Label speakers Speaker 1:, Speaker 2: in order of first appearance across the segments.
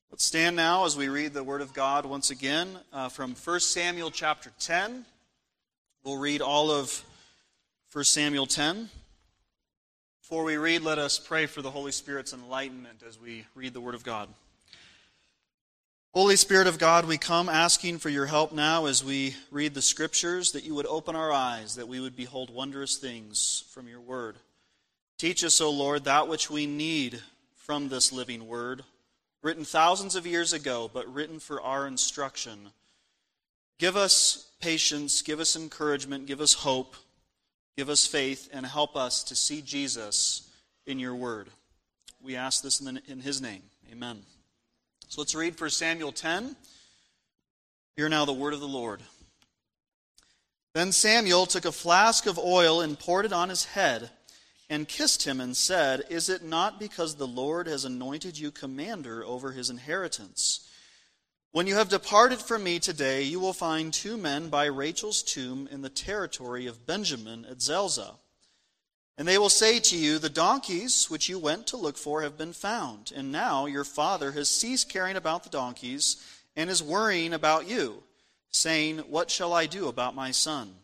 Speaker 1: Let's stand now as we read the Word of God once again from 1 Samuel chapter 10. We'll read all of 1 Samuel 10. Before we read, let us pray for the Holy Spirit's enlightenment as we read the Word of God. Holy Spirit of God, we come asking for your help now as we read the Scriptures, that you would open our eyes, that we would behold wondrous things from your Word. Teach us, O Lord, that which we need from this living Word, written thousands of years ago, but written for our instruction. Give us patience, give us encouragement, give us hope, give us faith, and help us to see Jesus in your word. We ask this in his name. Amen. So let's read 1 Samuel 10. Hear now the word of the Lord. Then Samuel took a flask of oil and poured it on his head, and kissed him and said, "Is it not because the Lord has anointed you commander over his inheritance? When you have departed from me today, you will find 2 men by Rachel's tomb in the territory of Benjamin at Zelzah. And they will say to you, 'The donkeys which you went to look for have been found, and now your father has ceased caring about the donkeys and is worrying about you, saying, "What shall I do about my son?"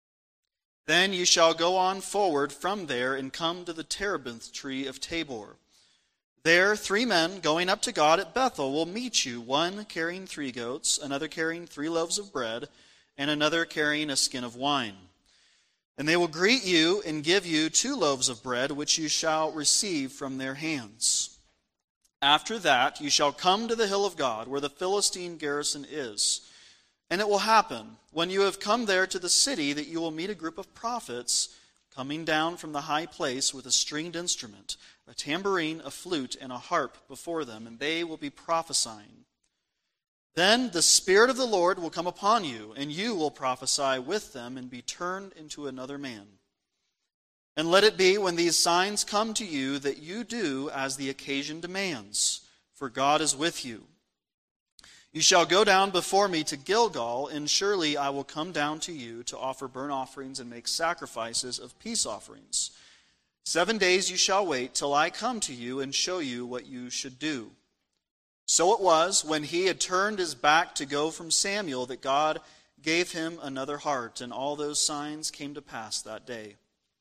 Speaker 1: Then you shall go on forward from there and come to the terebinth tree of Tabor. There 3 men going up to God at Bethel will meet you, one carrying 3 goats, another carrying 3 loaves of bread, and another carrying a skin of wine. And they will greet you and give you 2 loaves of bread, which you shall receive from their hands. After that you shall come to the hill of God, where the Philistine garrison is. And it will happen, when you have come there to the city, that you will meet a group of prophets coming down from the high place with a stringed instrument, a tambourine, a flute, and a harp before them, and they will be prophesying. Then the Spirit of the Lord will come upon you, and you will prophesy with them and be turned into another man. And let it be, when these signs come to you, that you do as the occasion demands, for God is with you. You shall go down before me to Gilgal, and surely I will come down to you to offer burnt offerings and make sacrifices of peace offerings. 7 days you shall wait till I come to you and show you what you should do." So it was, when he had turned his back to go from Samuel, that God gave him another heart, and all those signs came to pass that day.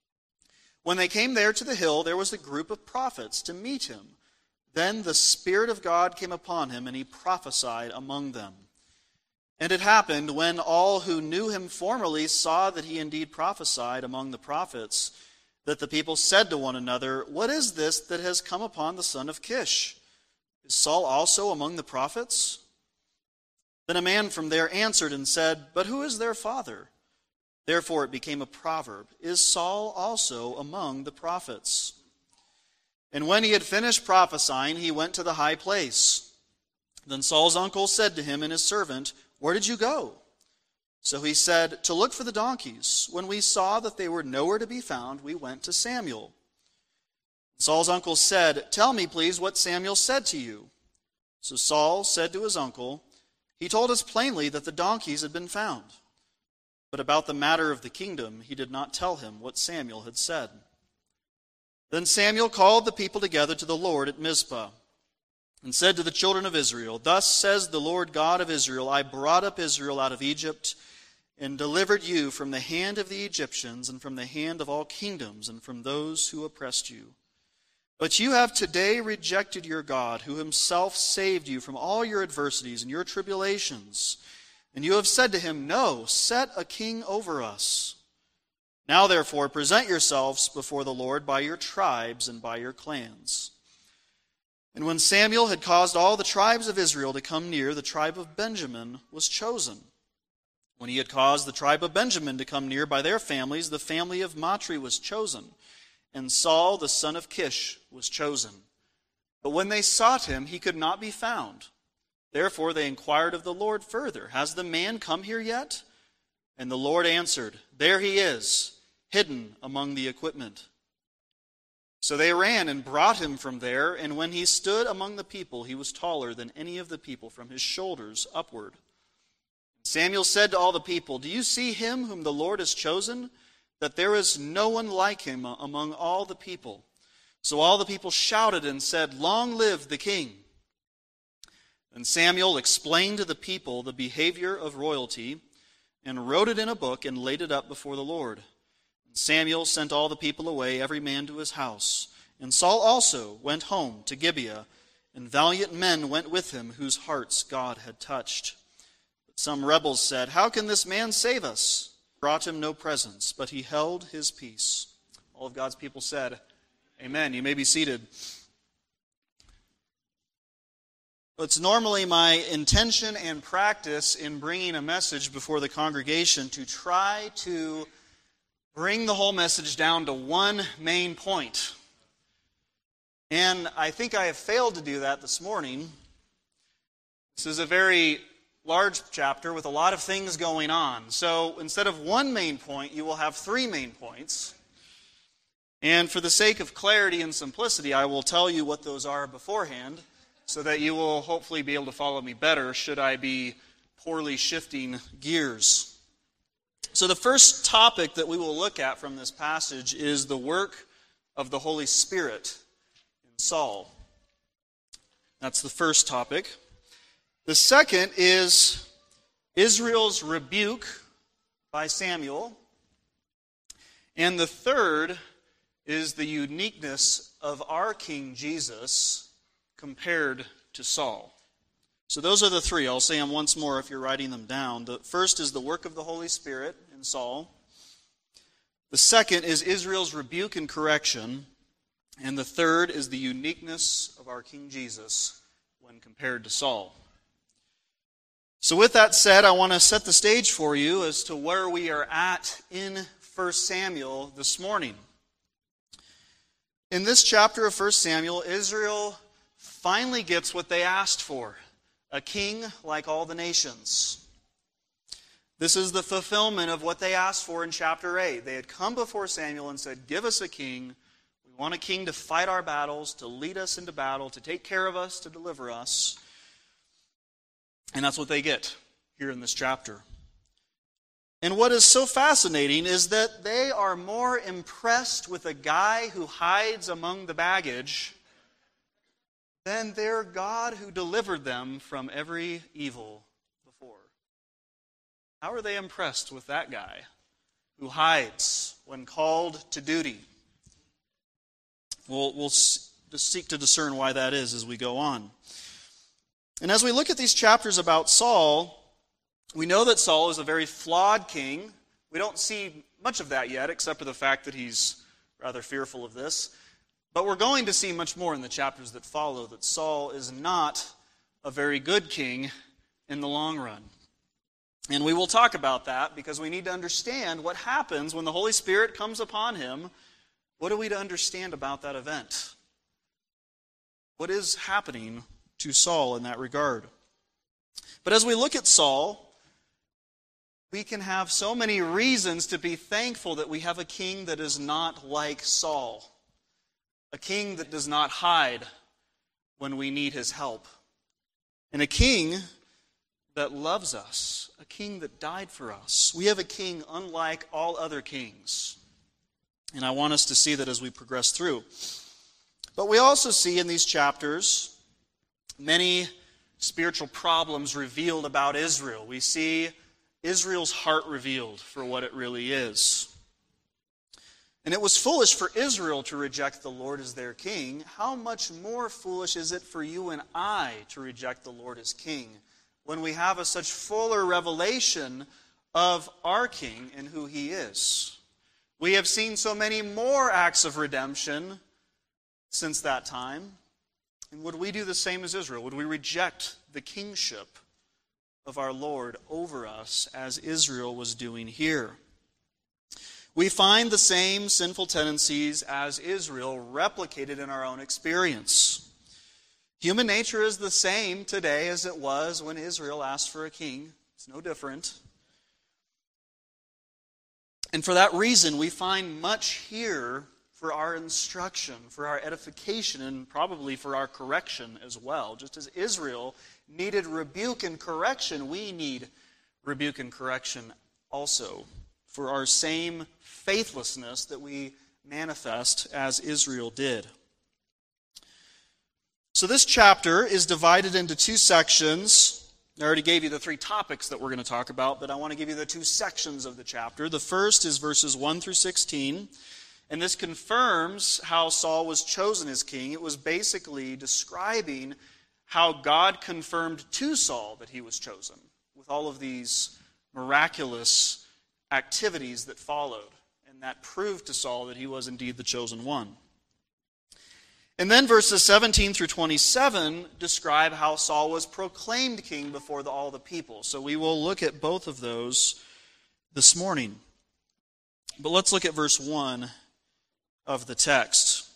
Speaker 1: When they came there to the hill, there was a group of prophets to meet him. Then the Spirit of God came upon him, and he prophesied among them. And it happened, when all who knew him formerly saw that he indeed prophesied among the prophets, that the people said to one another, "What is this that has come upon the son of Kish? Is Saul also among the prophets?" Then a man from there answered and said, "But who is their father?" Therefore it became a proverb, "Is Saul also among the prophets?" And when he had finished prophesying, he went to the high place. Then Saul's uncle said to him and his servant, "Where did you go?" So he said, "To look for the donkeys. When we saw that they were nowhere to be found, we went to Samuel." Saul's uncle said, "Tell me, please, what Samuel said to you." So Saul said to his uncle, "He told us plainly that the donkeys had been found." But about the matter of the kingdom, he did not tell him what Samuel had said. Then Samuel called the people together to the Lord at Mizpah, and said to the children of Israel, "Thus says the Lord God of Israel, I brought up Israel out of Egypt, and delivered you from the hand of the Egyptians, and from the hand of all kingdoms, and from those who oppressed you. But you have today rejected your God, who himself saved you from all your adversities and your tribulations. And you have said to him, 'No, set a king over us.' Now, therefore, present yourselves before the Lord by your tribes and by your clans." And when Samuel had caused all the tribes of Israel to come near, the tribe of Benjamin was chosen. When he had caused the tribe of Benjamin to come near by their families, the family of Matri was chosen, and Saul the son of Kish was chosen. But when they sought him, he could not be found. Therefore they inquired of the Lord further, "Has the man come here yet?" And the Lord answered, "There he is, hidden among the equipment." So they ran and brought him from there, and when he stood among the people, he was taller than any of the people from his shoulders upward. Samuel said to all the people, "Do you see him whom the Lord has chosen? That there is no one like him among all the people." So all the people shouted and said, "Long live the king." Then Samuel explained to the people the behavior of royalty and wrote it in a book and laid it up before the Lord. And Samuel sent all the people away, every man to his house. And Saul also went home to Gibeah, and valiant men went with him, whose hearts God had touched. But some rebels said, "How can this man save us?" Brought him no presents, but he held his peace. All of God's people said, Amen. You may be seated. It's normally my intention and practice in bringing a message before the congregation to try to bring the whole message down to one main point. And I think I have failed to do that this morning. This is a very large chapter with a lot of things going on. So instead of one main point, you will have three main points. And for the sake of clarity and simplicity, I will tell you what those are beforehand, so that you will hopefully be able to follow me better should I be poorly shifting gears. So the first topic that we will look at from this passage is the work of the Holy Spirit in Saul. That's the first topic. The second is Israel's rebuke by Samuel. And the third is the uniqueness of our King Jesus compared to Saul. So those are the three. I'll say them once more if you're writing them down. The first is the work of the Holy Spirit in Saul. The second is Israel's rebuke and correction. And the third is the uniqueness of our King Jesus when compared to Saul. So with that said, I want to set the stage for you as to where we are at in 1 Samuel this morning. In this chapter of 1 Samuel, Israel finally gets what they asked for, a king like all the nations. This is the fulfillment of what they asked for in chapter 8. They had come before Samuel and said, "Give us a king. We want a king to fight our battles, to lead us into battle, to take care of us, to deliver us." And that's what they get here in this chapter. And what is so fascinating is that they are more impressed with a guy who hides among the baggage than their God who delivered them from every evil before. How are they impressed with that guy who hides when called to duty? We'll seek to discern why that is as we go on. And as we look at these chapters about Saul, we know that Saul is a very flawed king. We don't see much of that yet, except for the fact that he's rather fearful of this. But we're going to see much more in the chapters that follow, that Saul is not a very good king in the long run. And we will talk about that because we need to understand what happens when the Holy Spirit comes upon him. What are we to understand about that event? What is happening to Saul in that regard? But as we look at Saul, we can have so many reasons to be thankful that we have a king that is not like Saul. A king that does not hide when we need his help. And a king that loves us. A king that died for us. We have a king unlike all other kings. And I want us to see that as we progress through. But we also see in these chapters many spiritual problems revealed about Israel. We see Israel's heart revealed for what it really is. And it was foolish for Israel to reject the Lord as their king. How much more foolish is it for you and I to reject the Lord as king when we have a such fuller revelation of our king and who he is? We have seen so many more acts of redemption since that time. And would we do the same as Israel? Would we reject the kingship of our Lord over us as Israel was doing here? We find the same sinful tendencies as Israel replicated in our own experience. Human nature is the same today as it was when Israel asked for a king. It's no different. And for that reason, we find much here for our instruction, for our edification, and probably for our correction as well. Just as Israel needed rebuke and correction, we need rebuke and correction also for our same faithlessness that we manifest as Israel did. So this chapter is divided into two sections. I already gave you the three topics that we're going to talk about, but I want to give you the two sections of the chapter. The first is verses 1 through 16, and this confirms how Saul was chosen as king. It was basically describing how God confirmed to Saul that he was chosen, with all of these miraculous activities that followed, and that proved to Saul that he was indeed the chosen one. And then verses 17 through 27 describe how Saul was proclaimed king before all the people. So we will look at both of those this morning. But let's look at verse 1 of the text.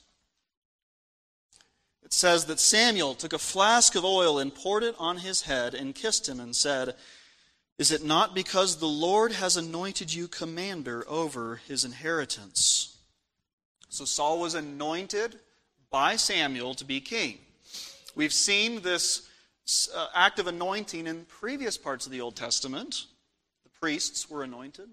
Speaker 1: It says that Samuel took a flask of oil and poured it on his head and kissed him and said, "Is it not because the Lord has anointed you commander over his inheritance?" So Saul was anointed by Samuel to be king. We've seen this act of anointing in previous parts of the Old Testament. The priests were anointed.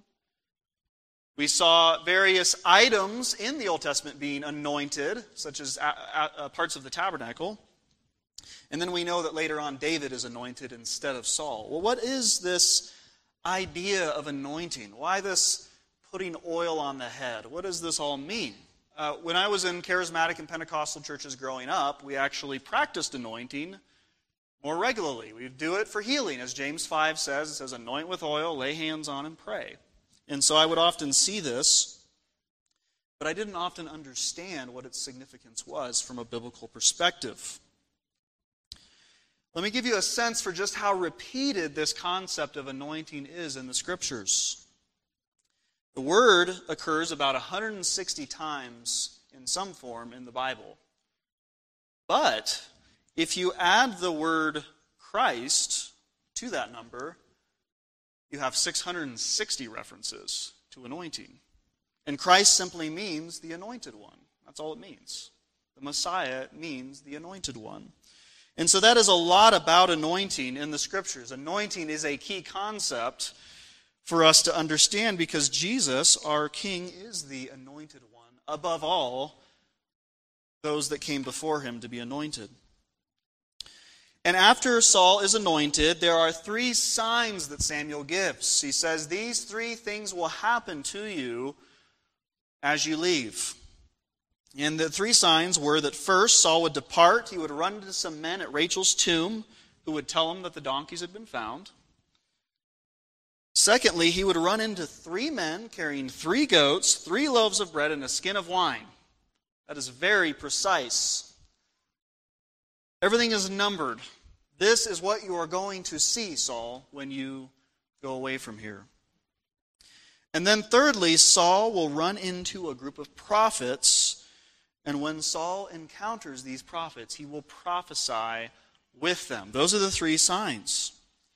Speaker 1: We saw various items in the Old Testament being anointed, such as parts of the tabernacle. And then we know that later on David is anointed instead of Saul. Well, what is this idea of anointing? Why this putting oil on the head? What does this all mean? When I was in charismatic and Pentecostal churches growing up, we actually practiced anointing more regularly. We do it for healing. As James 5 says, it says, anoint with oil, lay hands on, and pray. And so I would often see this, but I didn't often understand what its significance was from a biblical perspective. Let me give you a sense for just how repeated this concept of anointing is in the Scriptures. The word occurs about 160 times in some form in the Bible. But if you add the word Christ to that number, you have 660 references to anointing. And Christ simply means the anointed one. That's all it means. The Messiah means the anointed one. And so that is a lot about anointing in the Scriptures. Anointing is a key concept for us to understand because Jesus, our King, is the anointed one, above all those that came before him to be anointed. And after Saul is anointed, there are three signs that Samuel gives. He says, these three things will happen to you as you leave. And the three signs were that first, Saul would depart. He would run into some men at Rachel's tomb who would tell him that the donkeys had been found. Secondly, he would run into 3 men carrying 3 goats, 3 loaves of bread, and a skin of wine. That is very precise. Everything is numbered. This is what you are going to see, Saul, when you go away from here. And then thirdly, Saul will run into a group of prophets, and when Saul encounters these prophets, he will prophesy with them. Those are the 3 signs.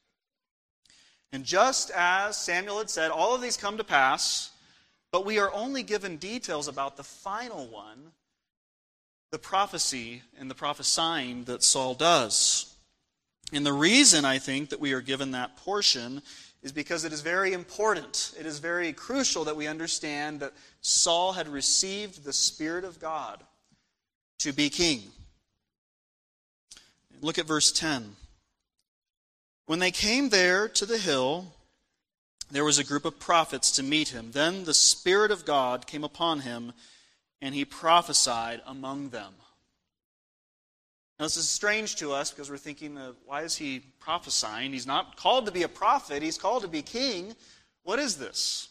Speaker 1: And just as Samuel had said, all of these come to pass, but we are only given details about the final one, the prophecy and the prophesying that Saul does. And the reason I think that we are given that portion is because it is very important. It is very crucial that we understand that Saul had received the Spirit of God to be king. Look at verse 10. When they came there to the hill, there was a group of prophets to meet him. Then the Spirit of God came upon him, and he prophesied among them. Now, this is strange to us because we're thinking, why is he prophesying? He's not called to be a prophet. He's called to be king. What is this?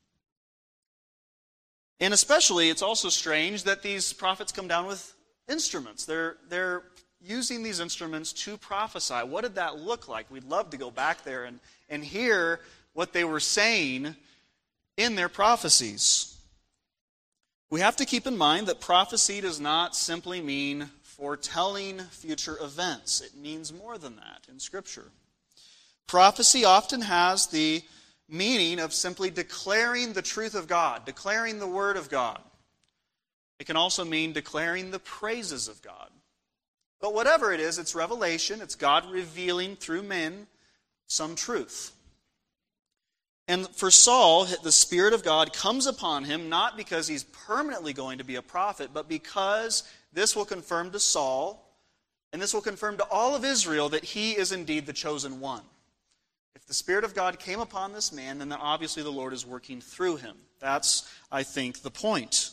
Speaker 1: And especially, it's also strange that these prophets come down with instruments. They're using these instruments to prophesy. What did that look like? We'd love to go back there and hear what they were saying in their prophecies. We have to keep in mind that prophecy does not simply mean foretelling future events. It means more than that in Scripture. Prophecy often has the meaning of simply declaring the truth of God, declaring the Word of God. It can also mean declaring the praises of God. But whatever it is, it's revelation. It's God revealing through men some truth. And for Saul, the Spirit of God comes upon him not because he's permanently going to be a prophet, but because this will confirm to Saul And this will confirm to all of Israel that he is indeed the chosen one. If the Spirit of God came upon this man, then obviously the Lord is working through him. That's, I think, the point.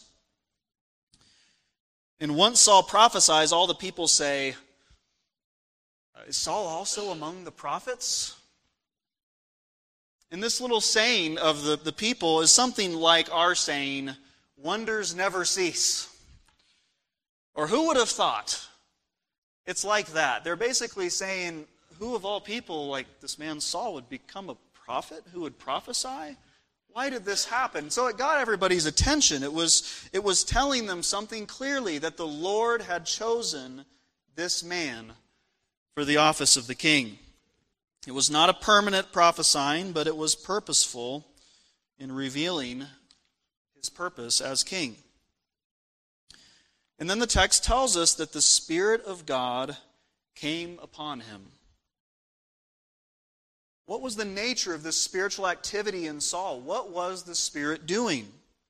Speaker 1: And once Saul prophesies, all the people say, is Saul also among the prophets? And this little saying of the people is something like our saying, wonders never cease. Or who would have thought? It's like that. They're basically saying, who of all people, like this man Saul, would become a prophet? Who would prophesy? Why did this happen? So it got everybody's attention. It was telling them something clearly, that the Lord had chosen this man for the office of the king. It was not a permanent prophesying, but it was purposeful in revealing his purpose as king. And then the text tells us that the Spirit of God came upon him. What was the nature of this spiritual activity in Saul? What was the Spirit doing?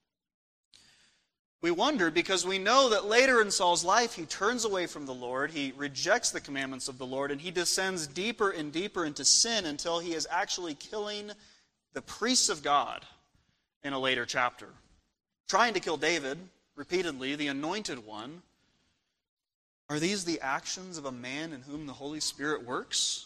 Speaker 1: We wonder because we know that later in Saul's life he turns away from the Lord, he rejects the commandments of the Lord, and he descends deeper and deeper into sin until he is actually killing the priests of God in a later chapter. Trying to kill David repeatedly, the anointed one. Are these the actions of a man in whom the Holy Spirit works?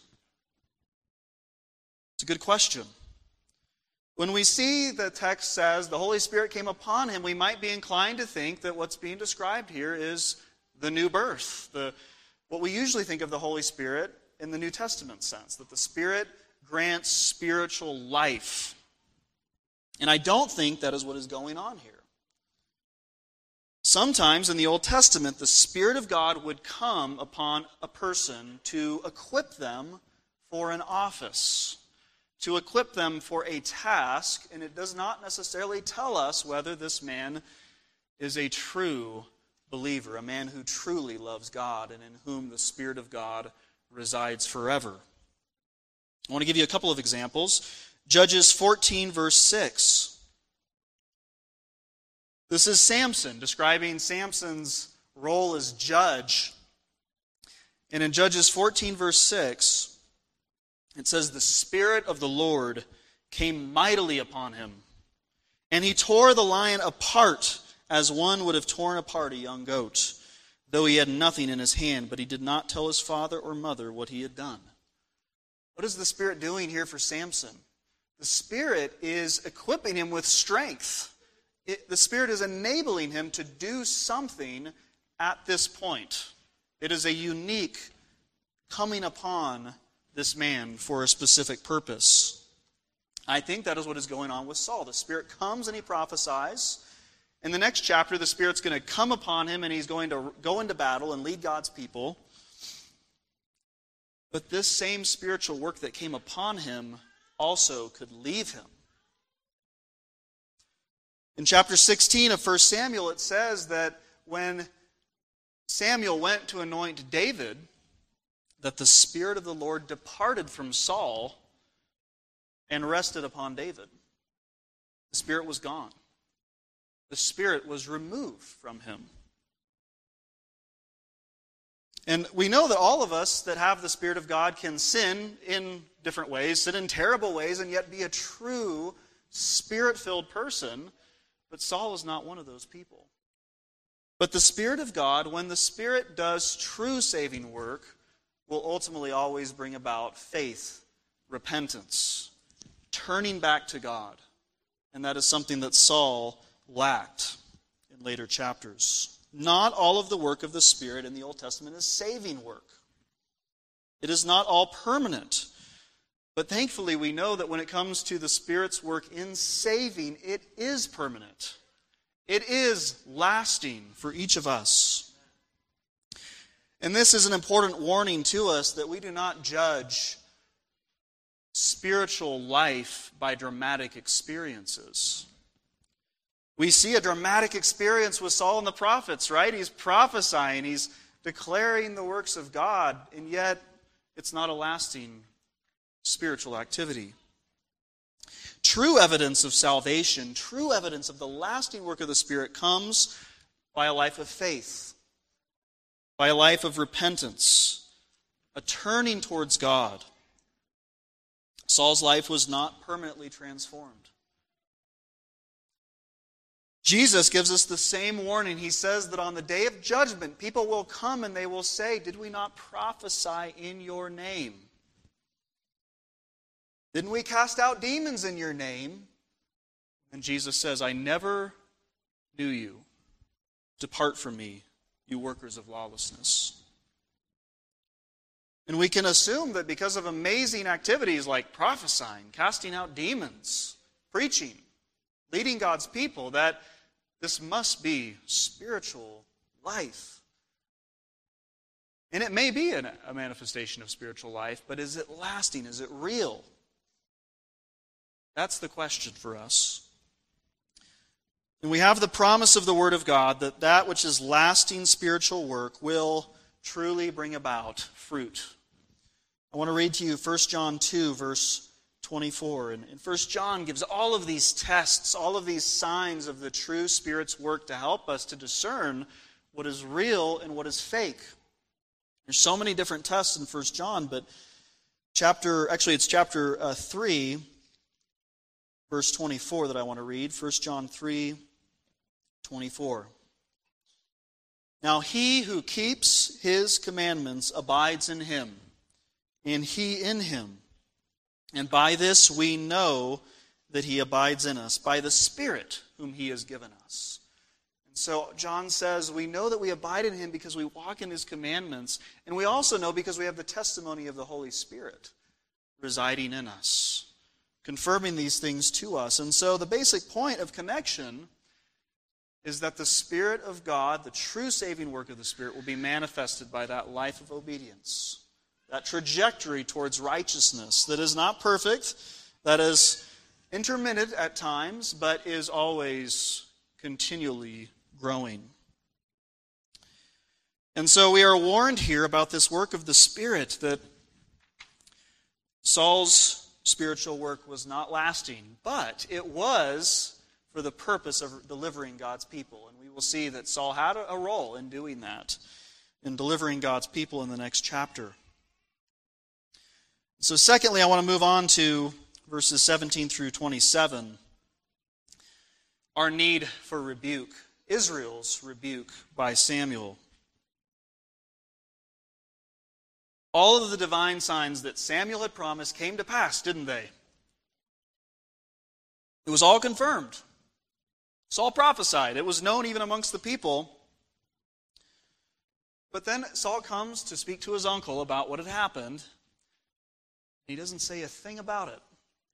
Speaker 1: It's a good question. When we see the text says the Holy Spirit came upon him, we might be inclined to think that what's being described here is the new birth, what we usually think of the Holy Spirit in the New Testament sense, that the Spirit grants spiritual life. And I don't think that is what is going on here. Sometimes in the Old Testament, the Spirit of God would come upon a person to equip them for an office, to equip them for a task, and it does not necessarily tell us whether this man is a true believer, a man who truly loves God and in whom the Spirit of God resides forever. I want to give you a couple of examples. Judges 14, verse 6. This is Samson, describing Samson's role as judge. And in Judges 14, verse 6, it says, the Spirit of the Lord came mightily upon him, and he tore the lion apart as one would have torn apart a young goat, though he had nothing in his hand, but he did not tell his father or mother what he had done. What is the Spirit doing here for Samson? The Spirit is equipping him with strength. The Spirit is enabling him to do something at this point. It is a unique coming upon this man for a specific purpose. I think that is what is going on with Saul. The Spirit comes and he prophesies. In the next chapter, the Spirit's going to come upon him and he's going to go into battle and lead God's people. But this same spiritual work that came upon him also could leave him. In chapter 16 of 1 Samuel, it says that when Samuel went to anoint David, that the Spirit of the Lord departed from Saul and rested upon David. The Spirit was gone. The Spirit was removed from him. And we know that all of us that have the Spirit of God can sin in different ways, sin in terrible ways, and yet be a true Spirit-filled person. But Saul is not one of those people. But the Spirit of God, when the Spirit does true saving work, will ultimately always bring about faith, repentance, turning back to God. And that is something that Saul lacked in later chapters. Not all of the work of the Spirit in the Old Testament is saving work. It is not all permanent. But thankfully, we know that when it comes to the Spirit's work in saving, it is permanent. It is lasting for each of us. And this is an important warning to us that we do not judge spiritual life by dramatic experiences. We see a dramatic experience with Saul and the prophets, right? He's prophesying, he's declaring the works of God, and yet it's not a lasting spiritual activity. True evidence of salvation, true evidence of the lasting work of the Spirit comes by a life of faith. by a life of repentance, a turning towards God. Saul's life was not permanently transformed. Jesus gives us the same warning. He says that on the day of judgment, people will come and they will say, "Did we not prophesy in your name? Didn't we cast out demons in your name?" And Jesus says, "I never knew you. Depart from me, you workers of lawlessness." And we can assume that because of amazing activities like prophesying, casting out demons, preaching, leading God's people, that this must be spiritual life. And it may be a manifestation of spiritual life, but is it lasting? Is it real? That's the question for us. And we have the promise of the Word of God that that which is lasting spiritual work will truly bring about fruit. I want to read to you 1 John 2, verse 24. And 1 John gives all of these tests, all of these signs of the true Spirit's work to help us to discern what is real and what is fake. There's so many different tests in 1 John, but it's chapter 3, verse 24 that I want to read. 1 John 3, 24. "Now he who keeps his commandments abides in him, and he in him. And by this we know that he abides in us, by the Spirit whom he has given us." And so John says we know that we abide in him because we walk in his commandments, and we also know because we have the testimony of the Holy Spirit residing in us, confirming these things to us. And so the basic point of connection is that the Spirit of God, the true saving work of the Spirit, will be manifested by that life of obedience, that trajectory towards righteousness that is not perfect, that is intermittent at times, but is always continually growing. And so we are warned here about this work of the Spirit, that Saul's spiritual work was not lasting, but it was for the purpose of delivering God's people. And we will see that Saul had a role in doing that, in delivering God's people in the next chapter. So secondly, I want to move on to verses 17 through 27. Our need for rebuke. Israel's rebuke by Samuel. All of the divine signs that Samuel had promised came to pass, didn't they? It was all confirmed. Saul prophesied. It was known even amongst the people. But then Saul comes to speak to his uncle about what had happened. He doesn't say a thing about it.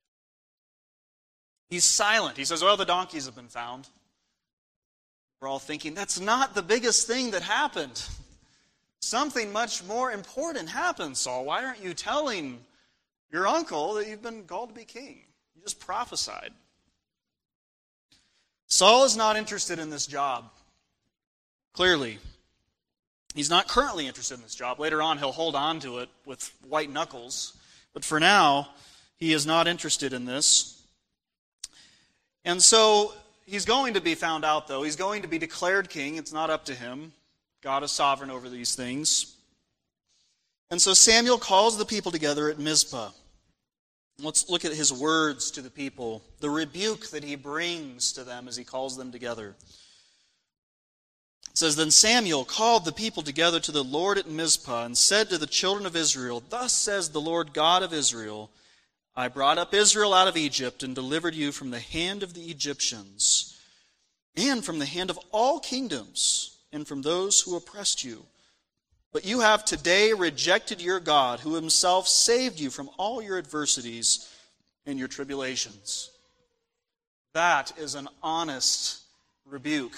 Speaker 1: He's silent. He says, "Well, the donkeys have been found." We're all thinking, that's not the biggest thing that happened. Something much more important happened, Saul. Why aren't you telling your uncle that you've been called to be king? You just prophesied. Saul is not interested in this job. Clearly. He's not currently interested in this job. Later on, he'll hold on to it with white knuckles. But for now, he is not interested in this. And so he's going to be found out, though. He's going to be declared king. It's not up to him. God is sovereign over these things. And so Samuel calls the people together at Mizpah. Let's look at his words to the people, the rebuke that he brings to them as he calls them together. It says, "Then Samuel called the people together to the Lord at Mizpah and said to the children of Israel, 'Thus says the Lord God of Israel, I brought up Israel out of Egypt and delivered you from the hand of the Egyptians and from the hand of all kingdoms and from those who oppressed you. But you have today rejected your God, who himself saved you from all your adversities and your tribulations.'" That is an honest rebuke.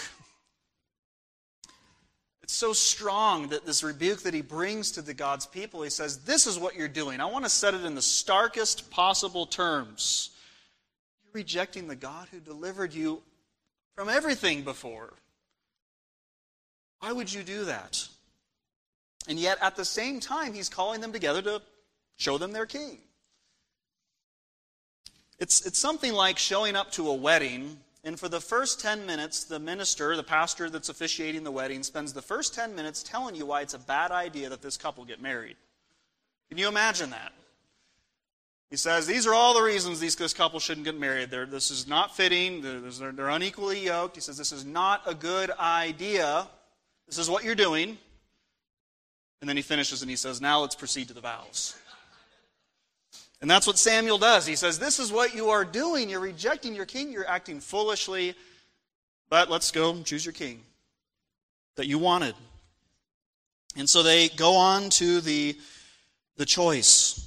Speaker 1: It's so strong that this rebuke that he brings to the God's people, he says, this is what you're doing. I want to set it in the starkest possible terms. You're rejecting the God who delivered you from everything before. Why would you do that? And yet, at the same time, he's calling them together to show them their king. It's something like showing up to a wedding And for the first 10 minutes, the minister, the pastor that's officiating the wedding, spends the first 10 minutes telling you why it's a bad idea that this couple get married. Can you imagine that? He says, these are all the reasons this couple shouldn't get married. This is not fitting. They're unequally yoked. He says, this is not a good idea. This is what you're doing. And then he finishes and he says, now let's proceed to the vows. And that's what Samuel does. He says, this is what you are doing. You're rejecting your king. You're acting foolishly. But let's go and choose your king that you wanted. And so they go on to the choice.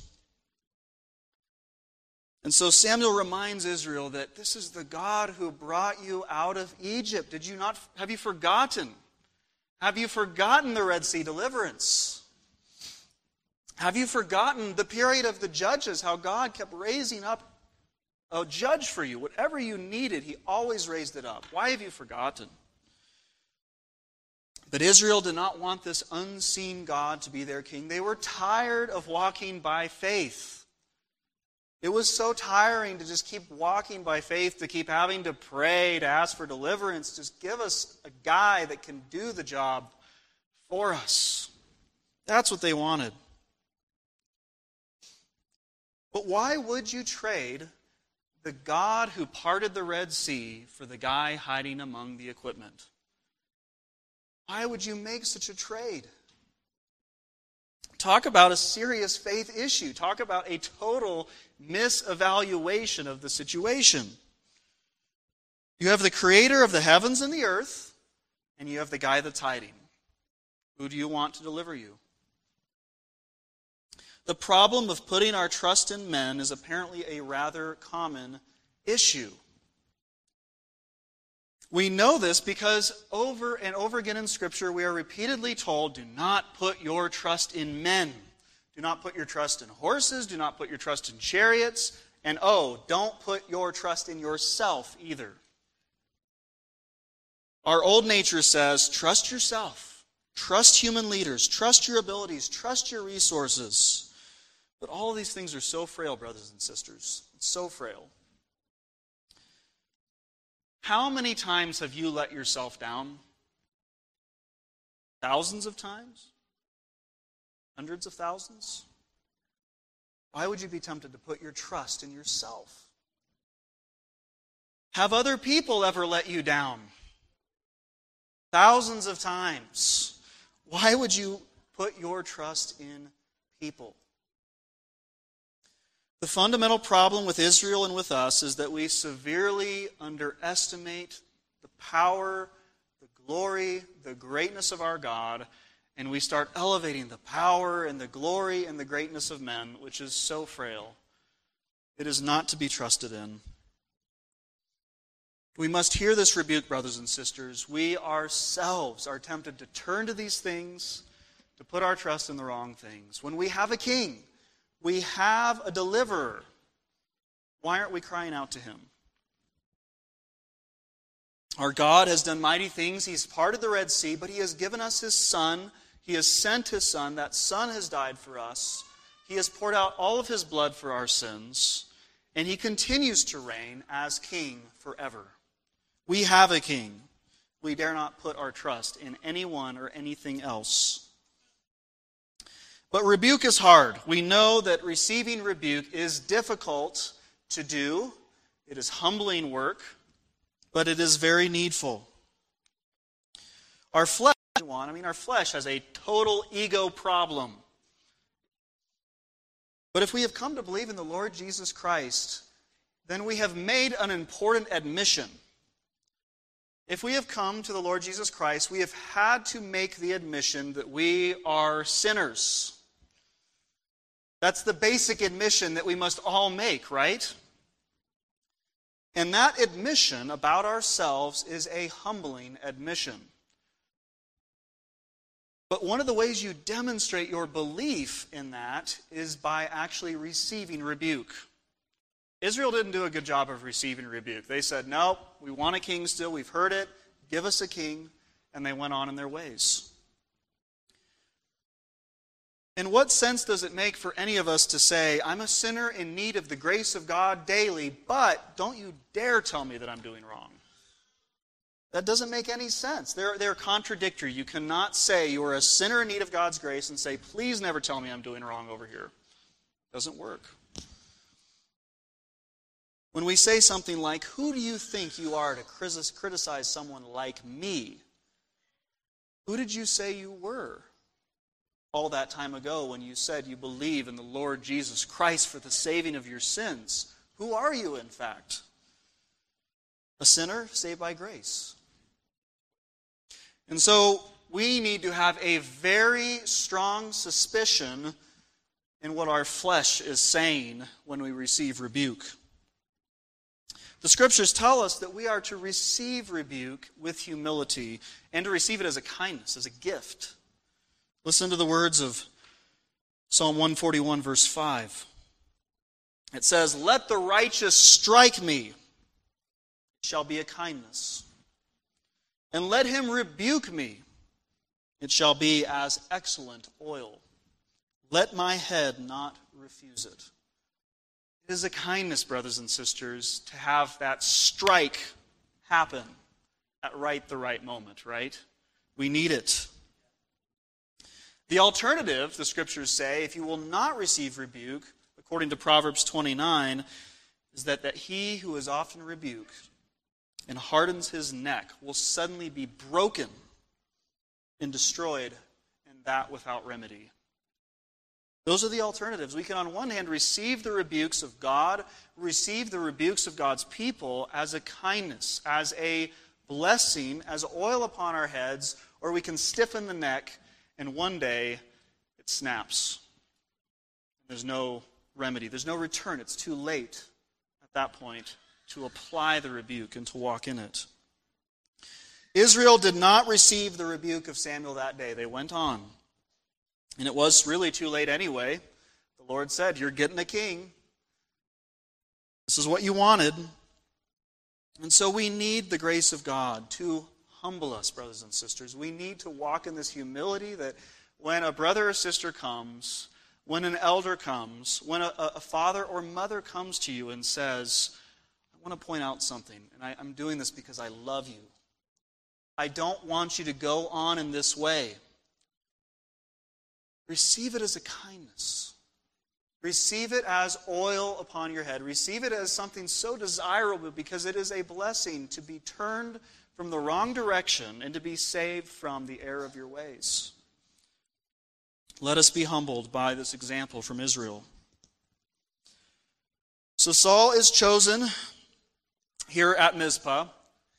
Speaker 1: And so Samuel reminds Israel that this is the God who brought you out of Egypt. Have you forgotten? Have you forgotten the Red Sea deliverance? Have you forgotten the period of the judges, how God kept raising up a judge for you? Whatever you needed, He always raised it up. Why have you forgotten? But Israel did not want this unseen God to be their king. They were tired of walking by faith. It was so tiring to just keep walking by faith, to keep having to pray, to ask for deliverance. Just give us a guy that can do the job for us. That's what they wanted. But why would you trade the God who parted the Red Sea for the guy hiding among the equipment? Why would you make such a trade? Talk about a serious faith issue. Talk about a total misevaluation of the situation. You have the creator of the heavens and the earth, and you have the guy that's hiding. Who do you want to deliver you? The problem of putting our trust in men is apparently a rather common issue. We know this because over and over again in Scripture we are repeatedly told, do not put your trust in men. Do not put your trust in horses. Do not put your trust in chariots. And don't put your trust in yourself either. Our old nature says, trust yourself. Trust human leaders. Trust your abilities. Trust your resources. But all of these things are so frail, brothers and sisters. It's so frail. How many times have you let yourself down? Thousands of times? Hundreds of thousands? Why would you be tempted to put your trust in yourself? Have other people ever let you down? Thousands of times. Why would you put your trust in people? The fundamental problem with Israel and with us is that we severely underestimate the power, the glory, the greatness of our God, and we start elevating the power and the glory and the greatness of men, which is so frail. It is not to be trusted in. We must hear this rebuke, brothers and sisters. We ourselves are tempted to turn to these things, to put our trust in the wrong things. When we have a king, we have a deliverer. Why aren't we crying out to Him? Our God has done mighty things. He's parted the Red Sea, but He has given us His Son. He has sent His Son. That Son has died for us. He has poured out all of His blood for our sins. And He continues to reign as King forever. We have a King. We dare not put our trust in anyone or anything else. But rebuke is hard. We know that receiving rebuke is difficult to do. It is humbling work, but it is very needful. Our flesh has a total ego problem. But if we have come to believe in the Lord Jesus Christ, then we have made an important admission. If we have come to the Lord Jesus Christ, we have had to make the admission that we are sinners. That's the basic admission that we must all make, right? And that admission about ourselves is a humbling admission. But one of the ways you demonstrate your belief in that is by actually receiving rebuke. Israel didn't do a good job of receiving rebuke. They said, no, we want a king still. We've heard it. Give us a king. And they went on in their ways. In what sense does it make for any of us to say, I'm a sinner in need of the grace of God daily, but don't you dare tell me that I'm doing wrong? That doesn't make any sense. They're contradictory. You cannot say you are a sinner in need of God's grace and say, please never tell me I'm doing wrong over here. It doesn't work. When we say something like, who do you think you are to criticize someone like me? Who did you say you were all that time ago when you said you believe in the Lord Jesus Christ for the saving of your sins? Who are you, in fact? A sinner saved by grace. And so we need to have a very strong suspicion in what our flesh is saying when we receive rebuke. The Scriptures tell us that we are to receive rebuke with humility and to receive it as a kindness, as a gift. Listen to the words of Psalm 141, verse 5. It says, "Let the righteous strike me, it shall be a kindness. And let him rebuke me, it shall be as excellent oil. Let my head not refuse it." It is a kindness, brothers and sisters, to have that strike happen at the right moment, right? We need it. The alternative, the Scriptures say, if you will not receive rebuke, according to Proverbs 29, is that he who is often rebuked and hardens his neck will suddenly be broken and destroyed, and that without remedy. Those are the alternatives. We can, on one hand, receive the rebukes of God, receive the rebukes of God's people as a kindness, as a blessing, as oil upon our heads, or we can stiffen the neck, and one day it snaps. There's no remedy. There's no return. It's too late at that point to apply the rebuke and to walk in it. Israel did not receive the rebuke of Samuel that day. They went on. And it was really too late anyway. The Lord said, "You're getting a king. This is what you wanted." And so we need the grace of God to humble us, brothers and sisters. We need to walk in this humility that when a brother or sister comes, when an elder comes, when a father or mother comes to you and says, "I want to point out something, and I'm doing this because I love you. I don't want you to go on in this way." Receive it as a kindness. Receive it as oil upon your head. Receive it as something so desirable because it is a blessing to be turned from the wrong direction and to be saved from the error of your ways. Let us be humbled by this example from Israel. So Saul is chosen here at Mizpah.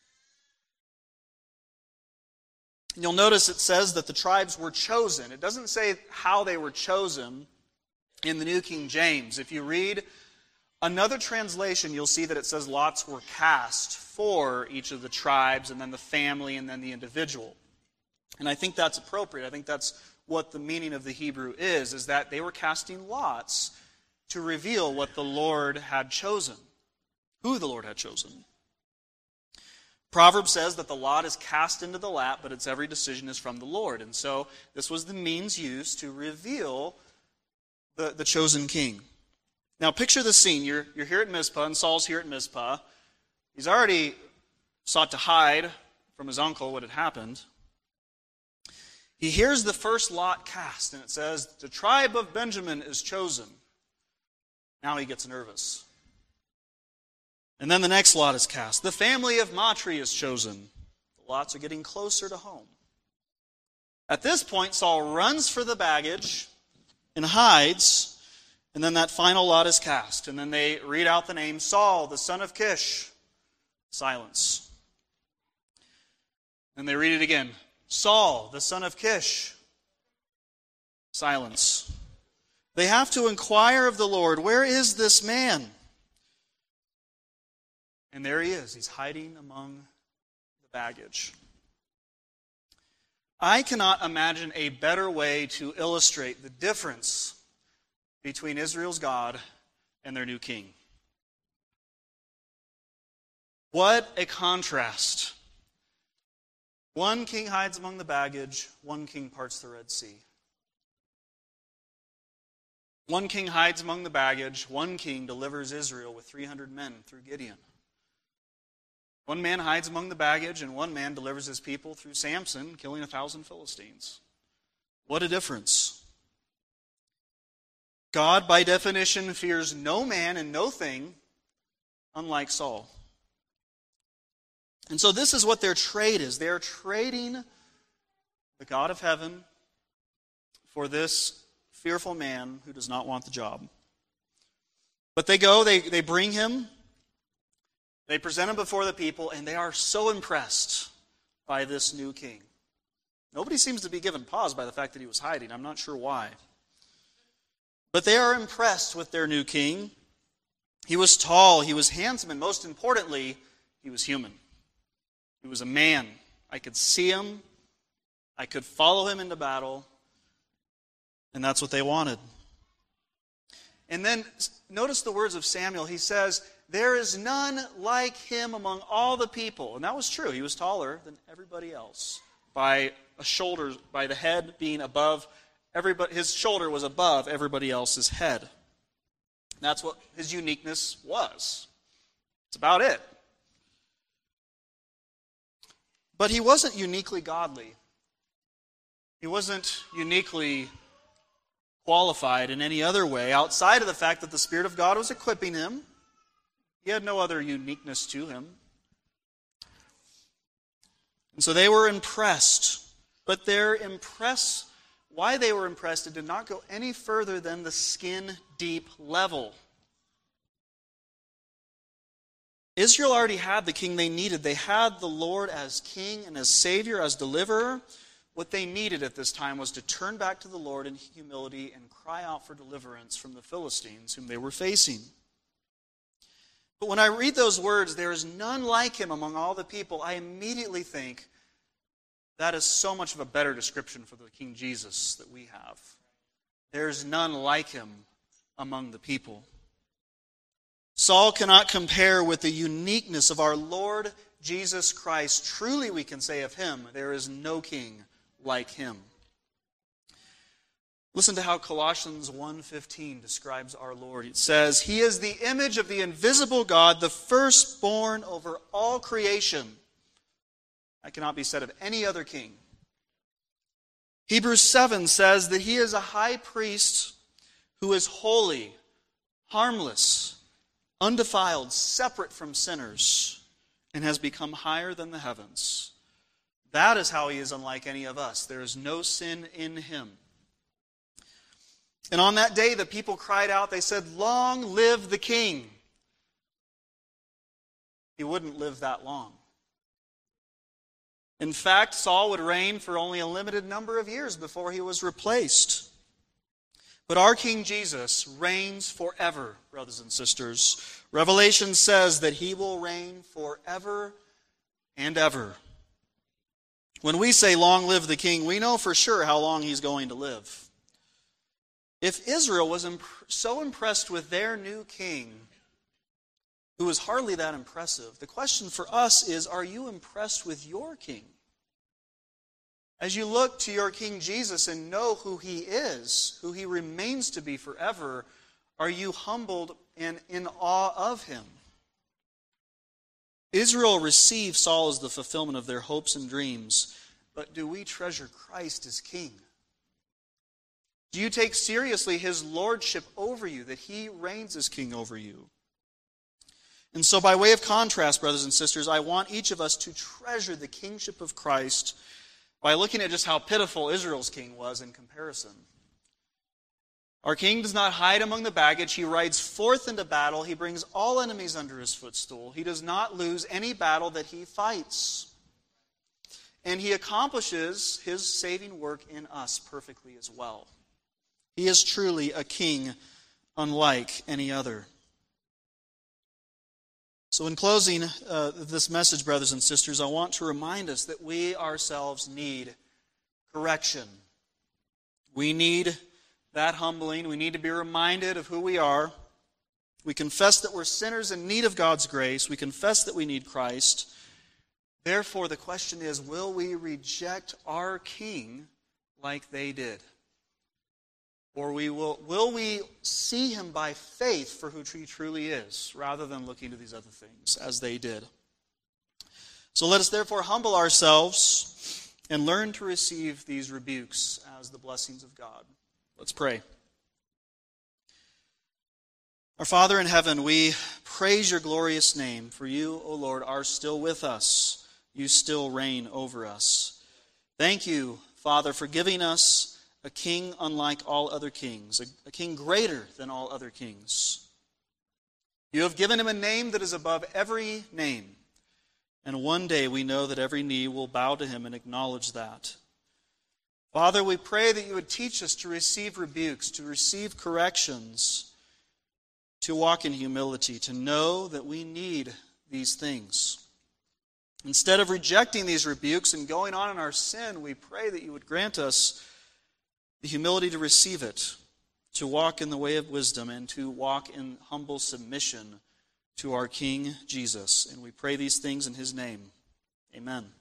Speaker 1: You'll notice it says that the tribes were chosen. It doesn't say how they were chosen in the New King James. If you read another translation, you'll see that it says lots were cast for each of the tribes, and then the family, and then the individual. And I think that's appropriate. I think that's what the meaning of the Hebrew is that they were casting lots to reveal what the Lord had chosen, who the Lord had chosen. Proverbs says that the lot is cast into the lap, but its every decision is from the Lord. And so this was the means used to reveal the chosen king. Now picture the scene. You're here at Mizpah, and Saul's here at Mizpah. He's already sought to hide from his uncle what had happened. He hears the first lot cast, and it says, "The tribe of Benjamin is chosen." Now he gets nervous. And then the next lot is cast. "The family of Matri is chosen." The lots are getting closer to home. At this point, Saul runs for the baggage and hides, and then that final lot is cast. And then they read out the name Saul, the son of Kish. Silence. And they read it again. Saul, the son of Kish. Silence. They have to inquire of the Lord, "Where is this man?" And there he is. He's hiding among the baggage. I cannot imagine a better way to illustrate the difference between Israel's God and their new king. What a contrast. One king hides among the baggage, one king parts the Red Sea. One king hides among the baggage, one king delivers Israel with 300 men through Gideon. One man hides among the baggage, and one man delivers his people through Samson, killing 1,000 Philistines. What a difference. God, by definition, fears no man and no thing, unlike Saul. And so this is what their trade is. They are trading the God of heaven for this fearful man who does not want the job. But they go, they bring him, they present him before the people, and they are so impressed by this new king. Nobody seems to be given pause by the fact that he was hiding. I'm not sure why. But they are impressed with their new king. He was tall, he was handsome, and most importantly, he was human. He was a man. I could see him. I could follow him into battle. And that's what they wanted. And then notice the words of Samuel. He says, "There is none like him among all the people." And that was true. He was taller than everybody else. By a shoulder, by the head being above everybody, his shoulder was above everybody else's head. And that's what his uniqueness was. It's about it. But he wasn't uniquely godly. He wasn't uniquely qualified in any other way outside of the fact that the Spirit of God was equipping him. He had no other uniqueness to him. And so they were impressed. But why they were impressed, it did not go any further than the skin-deep level. Israel already had the king they needed. They had the Lord as king and as Savior, as deliverer. What they needed at this time was to turn back to the Lord in humility and cry out for deliverance from the Philistines whom they were facing. But when I read those words, "there is none like him among all the people," I immediately think that is so much of a better description for the King Jesus that we have. There is none like him among the people. Saul cannot compare with the uniqueness of our Lord Jesus Christ. Truly we can say of him, there is no king like him. Listen to how Colossians 1:15 describes our Lord. It says, "He is the image of the invisible God, the firstborn over all creation." That cannot be said of any other king. Hebrews 7 says that he is a high priest who is holy, harmless, undefiled, separate from sinners, and has become higher than the heavens. That is how he is unlike any of us. There is no sin in him. And on that day, the people cried out. They said, "Long live the king." He wouldn't live that long. In fact, Saul would reign for only a limited number of years before he was replaced. But our King Jesus reigns forever, brothers and sisters. Revelation says that he will reign forever and ever. When we say, "Long live the king," we know for sure how long he's going to live. If Israel was so impressed with their new king, who was hardly that impressive, the question for us is, are you impressed with your king? As you look to your King Jesus and know who he is, who he remains to be forever, are you humbled and in awe of him? Israel received Saul as the fulfillment of their hopes and dreams, but do we treasure Christ as king? Do you take seriously his lordship over you, that he reigns as king over you? And so by way of contrast, brothers and sisters, I want each of us to treasure the kingship of Christ by looking at just how pitiful Israel's king was in comparison. Our king does not hide among the baggage. He rides forth into battle. He brings all enemies under his footstool. He does not lose any battle that he fights. And he accomplishes his saving work in us perfectly as well. He is truly a king unlike any other. So in closing this message, brothers and sisters, I want to remind us that we ourselves need correction. We need that humbling. We need to be reminded of who we are. We confess that we're sinners in need of God's grace. We confess that we need Christ. Therefore, the question is, will we reject our King like they did? Or will we see him by faith for who he truly is, rather than looking to these other things as they did? So let us therefore humble ourselves and learn to receive these rebukes as the blessings of God. Let's pray. Our Father in heaven, we praise your glorious name, for you, O Lord, are still with us. You still reign over us. Thank you, Father, for giving us a king unlike all other kings, a king greater than all other kings. You have given him a name that is above every name. And one day we know that every knee will bow to him and acknowledge that. Father, we pray that you would teach us to receive rebukes, to receive corrections, to walk in humility, to know that we need these things. Instead of rejecting these rebukes and going on in our sin, we pray that you would grant us the humility to receive it, to walk in the way of wisdom, and to walk in humble submission to our King Jesus. And we pray these things in his name. Amen.